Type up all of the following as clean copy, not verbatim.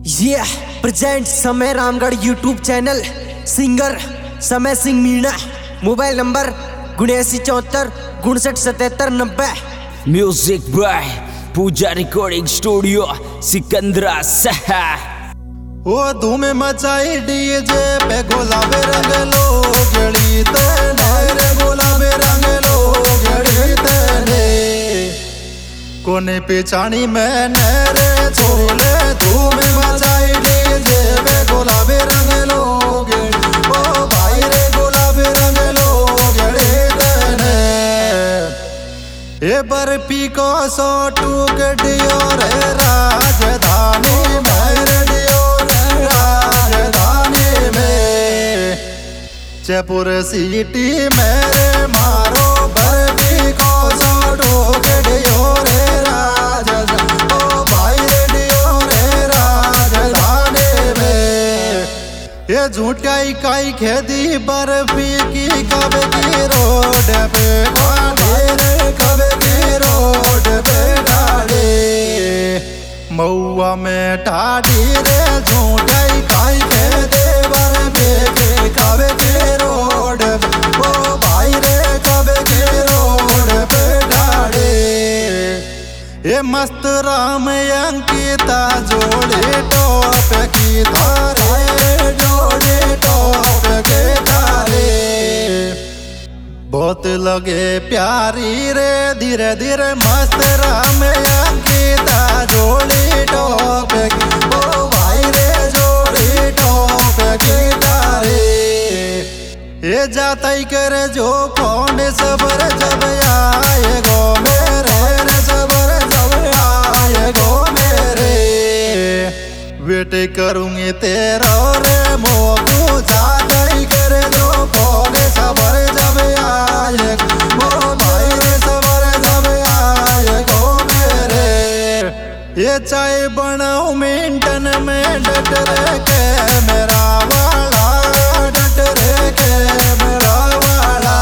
ये प्रेजेंट समय Ramgarh YouTube channel singer Samay Singh Meena. Mobile number 7974 music by Pooja recording studio Sikandra शहर। ओ धूम मचाई डीजे पे गुलाबी रंग लो गड़ी ते ढेरे गुलाबी रंग लो गड़ी ते कोने पिछानी में नेरे छोले धूम मचाई डीजे पे गुलाबी रंग लो गड़ी ओ भाई रे गुलाबी रंग लो गड़ी ते ये बर्फी को सोटू गड्डियों रे राजधानी में जयपुर सिटी मेरे मारो बर्फी को छोड़ो गड्डियों रे राजधानी ओ भाई रेडियो रे राजधानी में ये झूठाई काई खेती बर्फी की कब की रोड पे कब की रोड पे डाले मऊआ में ठाडी रे झूठाई काई खेती बर्फी की कब की रोड ओ भाई रे कब की रोड पे डाले ये मस्त राम अंकिता जोड़े टॉप की तारे जोड़े टॉप के तारे बहुत लगे प्यारी रे धीरे धीरे मस्त राम अंकिता जोड़ी टॉप की ओ भाई रे जोड़ी टॉप की तारे ये जाता ही करे जो कौन सबर जब आए गो मेरे रे सबर जब आए गो मेरे बेटे करूंगी तेरा रे मोकू जाता ही करे जो कौन सबर जब आए गो भाई रे सबर जब आए गो मेरे ये चाय बनाओ मिंटन में डट रे के मेरा वाला डट रे के मेरा वाला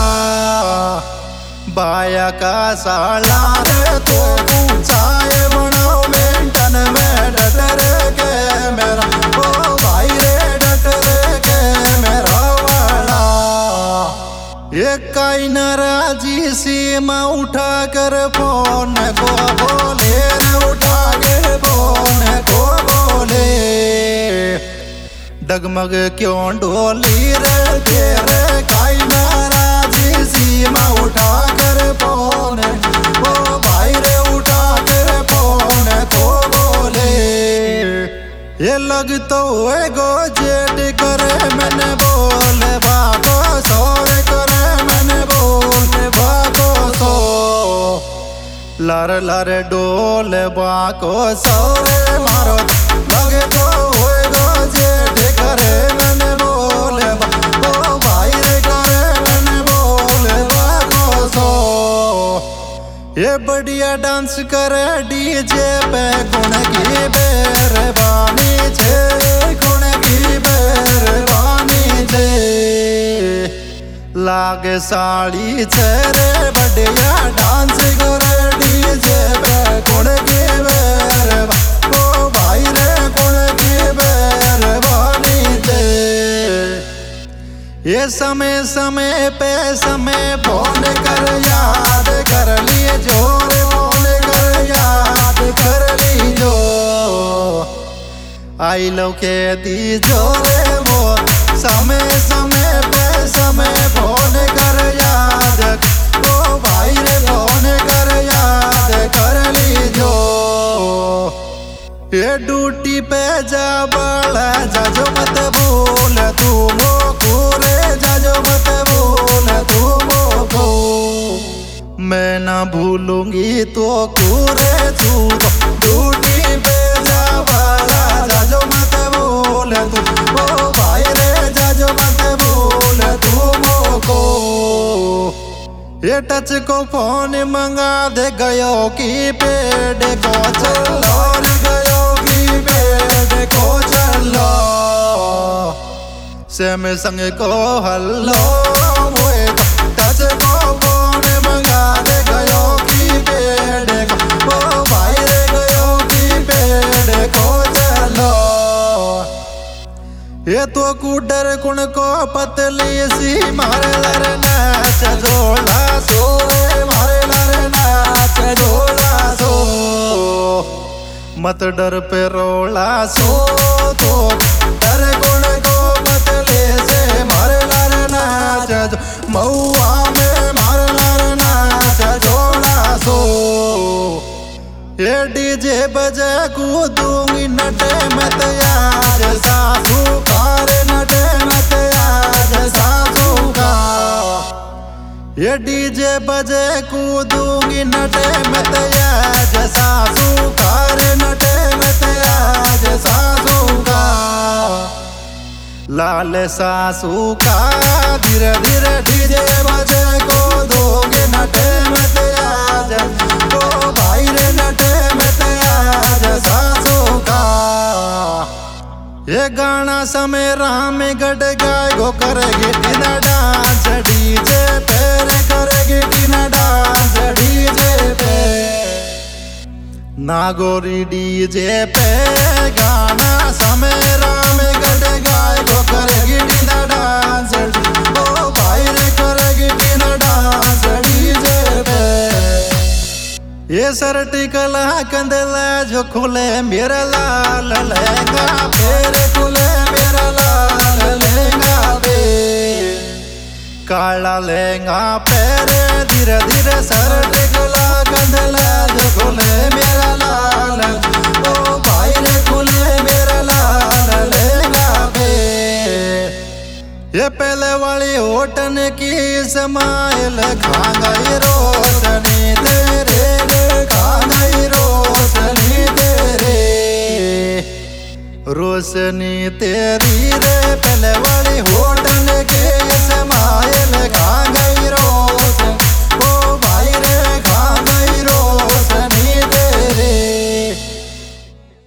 बाया का साला रे तो चाय बनाओ मिंटन में डट रे के मेरा ओ भाई रे डट रे के मेरा वाला ये काई नाराजी सीमा उठा कर फोन को बोले रे उठा के फोन को बोले डगमग क्यों डोली रे तेरे काई नाराजी सीमा उठा कर फोन ओ भाई रे उठा कर फोन को बोले ये लग तो हुए गो जेट करे मैंने बोले बाको सोर करे मैंने बोले बाको सो लार लार डोल बाको सोरे मारो लगे तो हुए गो जेट करे मैंने बोले बाको भाई रे करे मैंने बोले बाको सो ये बढ़िया डांस करे डीजे पे गुण की बेरबानी छे गुण की बेरबानी छे लागे साड़ी छे रे बढ़िया डांस करे डीजे पे गुण की बेरबानी ओ भाई रे गुण की बेरबानी छे ये समय समय पे समय फोन कर याद कर लिए जोर फोन कर याद कर ली जो आई लो के दी जोरे वो समय समय पे समय फोन कर याद ओ भाई रे फोन कर याद कर ली जो ये ड्यूटी पे जा बाला जाजो मत भूल तू मोको रे जाजो मत भूल तू मोको मैं ना भूलूंगी तो कुरे तू ड्यूटी पे जा बाला जाजो मत भूल तू ओ भाई रे जाजो मत भूल तू मोको ये टच को फोन मंगा दे गयो की पेड़ को चलो गयो की पेड़ को चलो सैमसंग को हल्लो हुए टच को फोन मंगा दे गयो की पेड़ को ओ भाई रे गयो की पेड़ को चलो ये तो कुडर कुण को पतली सी मारे लर नाच झोला सो मारे लर नाच झोला सो मत डर पे रोला सो तो डर कुण को पतली से मारे लर नाच मऊआ में मारे लर नाच झोला सो ये डीजे बजे कूदूंगी नटे मत आज सासू कार नटे मत आज सासू का ये डीजे बजे कूदूंगी नटे मत आज सासू कार नटे मत आज सासू का लाल सासू का धीरे धीरे डीजे बजे कूदूंगी नटे मत आज ओ भाई रे नटे मत आज सासू का ये गाना समय राम गढ़ गाय गो करेगी टीना डांस डीजे पे रे करेगी टीना डांस डीजे पे नागोरी डीजे पे गाना समय राम गढ़ गाय गो करेगी टीना डांस ओ भाई रे करेगी टीना डांस डीजे पे ये सरटी कला कंदला जो खुले मेरा लाल लहंगा फेरे खुले मेरा लाल लहंगा बे काला लहंगा पेरे धीरे धीरे सरटी कला कंदला जो खुले मेरा लाल ओ भाई रे खुले मेरा लाल लहंगा बे ये पहले वाली होटन की समाइल खा गई रोशनी तेरे रोशनी तेरे रोशनी तेरी रे पहले वाली होटल के समा